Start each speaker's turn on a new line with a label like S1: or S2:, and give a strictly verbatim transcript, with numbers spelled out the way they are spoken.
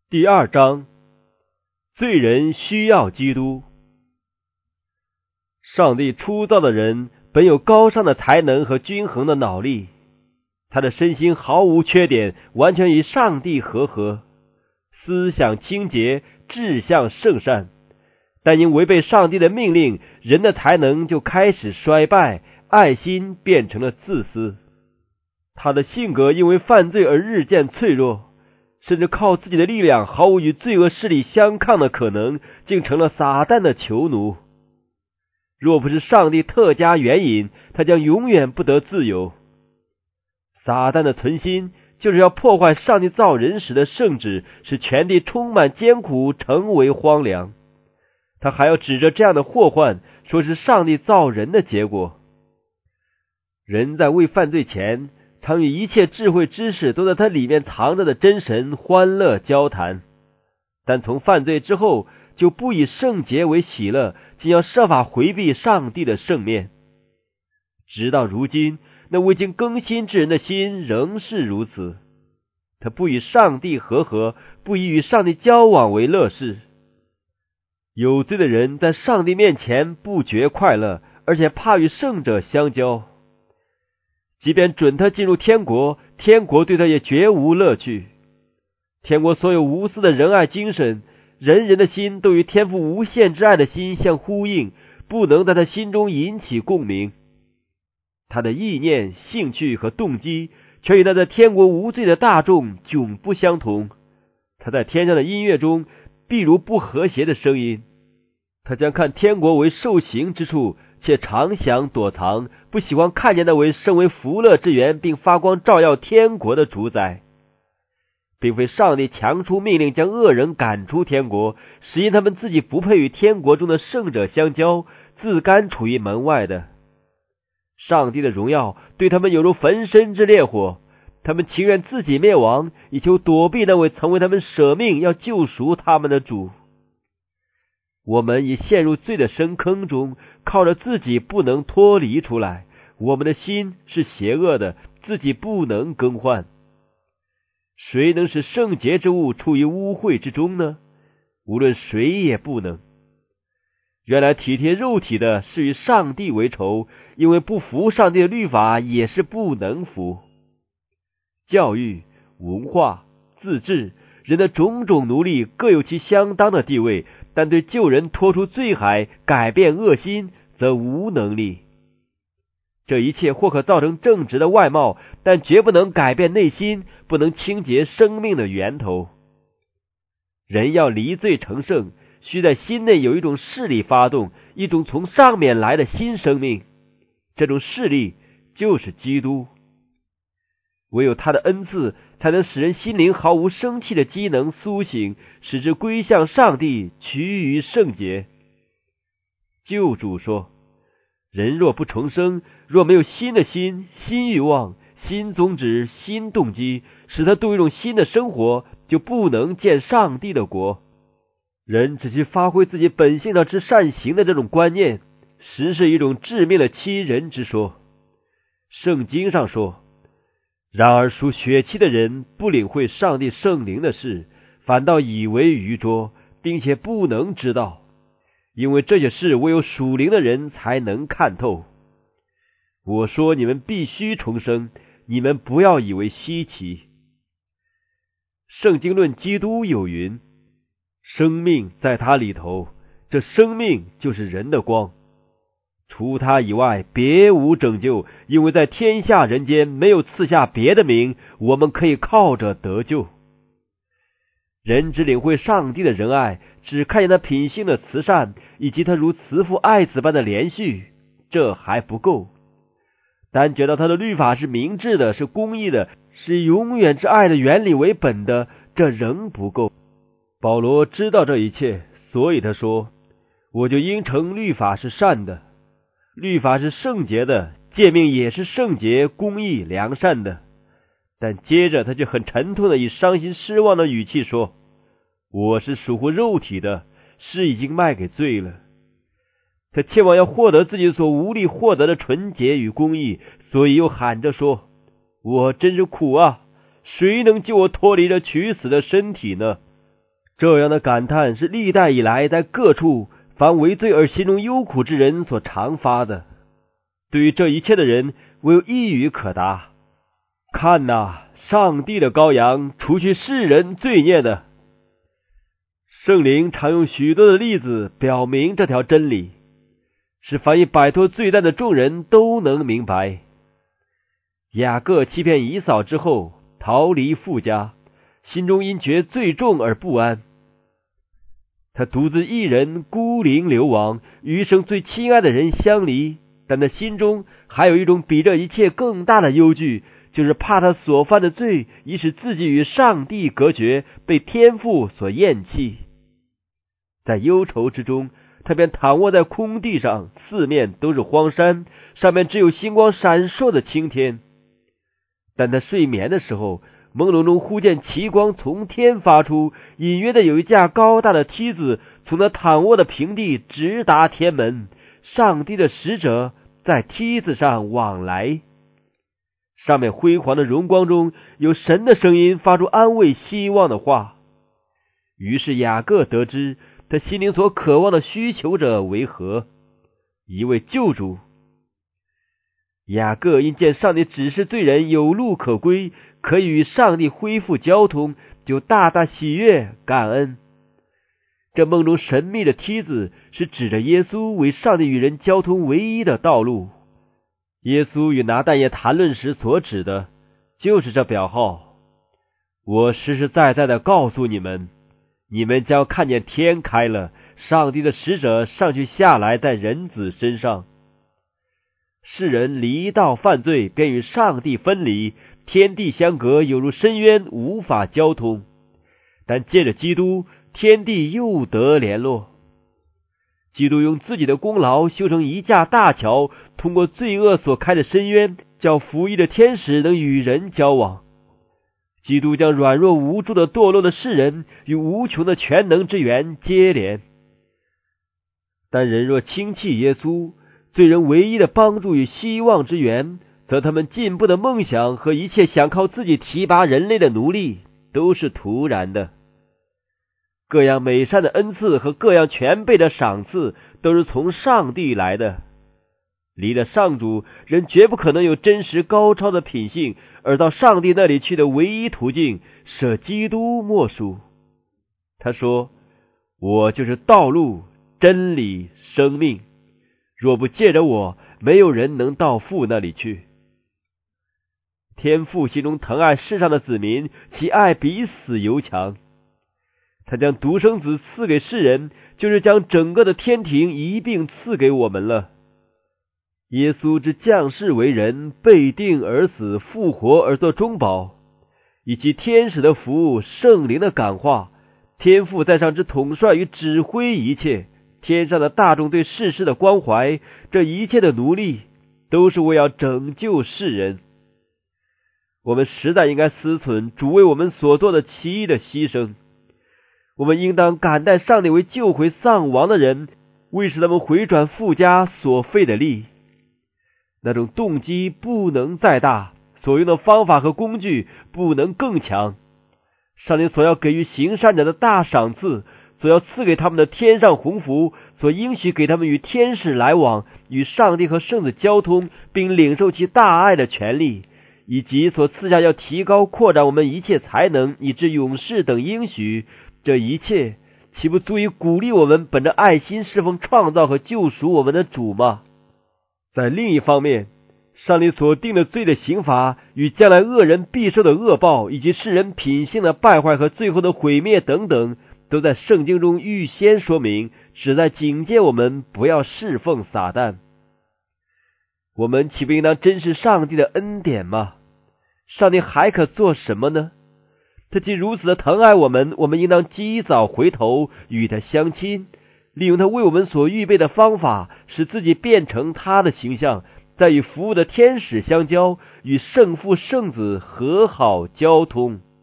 S1: 第二章，罪人需要基督。上帝初造的人本有高尚的才能和均衡的脑力，他的身心毫无缺点，完全与上帝和合，思想清洁，志向圣善。但因违背上帝的命令，人的才能就开始衰败，爱心变成了自私。他的性格因为犯罪而日渐脆弱，甚至靠自己的力量毫无与罪恶势力相抗的可能，竟成了撒旦的囚奴。若不是上帝特加援引，他将永远不得自由。撒旦的存心就是要破坏上帝造人时的圣旨，使全地充满艰苦，成为荒凉。他还要指着这样的祸患，说是上帝造人的结果。人在未犯罪前，常与一切智慧知识都在他里面藏着的真神欢乐交谈，但从犯罪之后，就不以圣洁为喜乐，竟要设法回避上帝的圣面。直到如今，那未经更新之人的心仍是如此，他不与上帝和合，不以与上帝交往为乐事。有罪的人在上帝面前不觉快乐，而且怕与圣者相交。即便准他进入天国，天国对他也绝无乐趣。天国所有无私的仁爱精神，人人的心都与天父无限之爱的心相呼应，不能在他心中引起共鸣。他的意念、兴趣和动机全与他在天国无罪的大众迥不相同。他在天上的音乐中必如不和谐的声音。他将看天国为受刑之处，且常想躲藏，不喜欢看见那为身为福乐之源并发光照耀天国的主宰。并非上帝强出命令将恶人赶出天国，是因他们自己不配与天国中的圣者相交，自甘处于门外的。上帝的荣耀对他们有如焚身之烈火，他们情愿自己灭亡，以求躲避那位曾为他们舍命要救赎他们的主。我们已陷入罪的深坑中，靠着自己不能脱离出来，我们的心是邪恶的，自己不能更换。谁能使圣洁之物处于污秽之中呢？无论谁也不能。原来体贴肉体的是与上帝为仇，因为不服上帝的律法也是不能服。教育、文化、自治，人的种种奴隶各有其相当的地位，但对救人脱出罪海、改变恶心则无能力。这一切或可造成正直的外貌，但绝不能改变内心，不能清洁生命的源头。人要离罪成圣，需在心内有一种势力发动，一种从上面来的新生命。这种势力就是基督。唯有他的恩赐，才能使人心灵毫无生气的机能苏醒，使之归向上帝，趋于圣洁。救主说，人若不重生，若没有新的心、新欲望、新宗旨、新动机，使他度一种新的生活，就不能见上帝的国。人只需发挥自己本性上之善行的这种观念，实是一种致命的欺人之说。圣经上说，然而属血气的人不领会上帝圣灵的事，反倒以为愚拙，并且不能知道，因为这些事唯有属灵的人才能看透。我说你们必须重生，你们不要以为稀奇。圣经论基督有云，生命在他里头，这生命就是人的光。除他以外别无拯救，因为在天下人间没有赐下别的名，我们可以靠着得救。人只领会上帝的仁爱，只看见他品性的慈善，以及他如慈父爱子般的连续，这还不够。但觉得他的律法是明智的，是公义的，是以永远之爱的原理为本的，这仍不够。保罗知道这一切，所以他说，我就应承律法是善的，律法是圣洁的，诫命也是圣洁、公义、良善的。但接着他就很沉痛的以伤心失望的语气说，我是属乎肉体的，是已经卖给罪了。他切望要获得自己所无力获得的纯洁与公义，所以又喊着说，我真是苦啊，谁能救我脱离这取死的身体呢？ 这样的感叹是历代以来在各处凡为罪而心中忧苦之人所常发的。对于这一切的人，唯有一语可答：看哪，上帝的羔羊，除去世人罪孽的。圣灵常用许多的例子表明这条真理，使凡已摆脱罪担的众人都能明白。雅各欺骗以扫之后，逃离父家，心中因觉罪重而不安。他独自一人孤零流亡，余生最亲爱的人相离，但他心中还有一种比这一切更大的忧惧，就是怕他所犯的罪已使自己与上帝隔绝，被天父所厌弃。在忧愁之中，他便躺卧在空地上，四面都是荒山，上面只有星光闪烁的青天。但他睡眠的时候，朦胧中忽见奇光从天发出，隐约的有一架高大的梯子从他躺卧的平地直达天门，上帝的使者在梯子上往来。上面辉煌的荣光中有神的声音发出安慰希望的话。于是雅各得知他心灵所渴望的需求者为何？一位救主。雅各因见上帝指示罪人有路可归，可以与上帝恢复交通，就大大喜悦感恩。这梦中神秘的梯子是指着耶稣为上帝与人交通唯一的道路。耶稣与拿但业谈论时所指的就是这表号：我实实在在的告诉你们，你们将看见天开了，上帝的使者上去下来在人子身上。世人离道犯罪，便与上帝分离，天地相隔，有如深渊，无法交通。但借着基督，天地又得联络。基督用自己的功劳修成一架大桥，通过罪恶所开的深渊，叫服役的天使能与人交往。基督将软弱无助的堕落的世人与无穷的全能之源接连。但人若轻弃耶稣，罪人唯一的帮助与希望之源，则他们进步的梦想和一切想靠自己提拔人类的奴隶都是徒然的。各样美善的恩赐和各样全备的赏赐都是从上帝来的。离了上主，人绝不可能有真实高超的品性，而到上帝那里去的唯一途径，舍基督莫属。他说：我就是道路、真理、生命，若不借着我，没有人能到父那里去。天父心中疼爱世上的子民，其爱比死犹强。他将独生子赐给世人，就是将整个的天庭一并赐给我们了。耶稣之降世为人，被定而死，复活而作中保，以及天使的服务、圣灵的感化，天父在上之统帅与指挥一切，天上的大众对世事的关怀，这一切的奴隶都是为要拯救世人。我们实在应该思忖主为我们所做的奇异的牺牲。我们应当感戴上帝为救回丧亡的人，为使他们回转父家所费的力。那种动机不能再大，所用的方法和工具不能更强。上帝所要给予行善者的大赏赐，所要赐给他们的天上鸿福，所应许给他们与天使来往，与上帝和圣子交通，并领受其大爱的权利，以及所赐下要提高扩展我们一切才能，以致永世等应许，这一切岂不足以鼓励我们本着爱心侍奉创造和救赎我们的主吗？在另一方面，上帝所定的罪的刑罚与将来恶人必受的恶报，以及世人品性的败坏和最后的毁灭等等，都在圣经中预先说明，旨在警戒我们不要侍奉撒旦。我们岂不应当珍视上帝的恩典吗？上帝还可做什么呢？他既如此的疼爱我们，我们应当及早回头与他相亲，利用他为我们所预备的方法，使自己变成他的形象，再与服务的天使相交，与圣父圣子和好交通。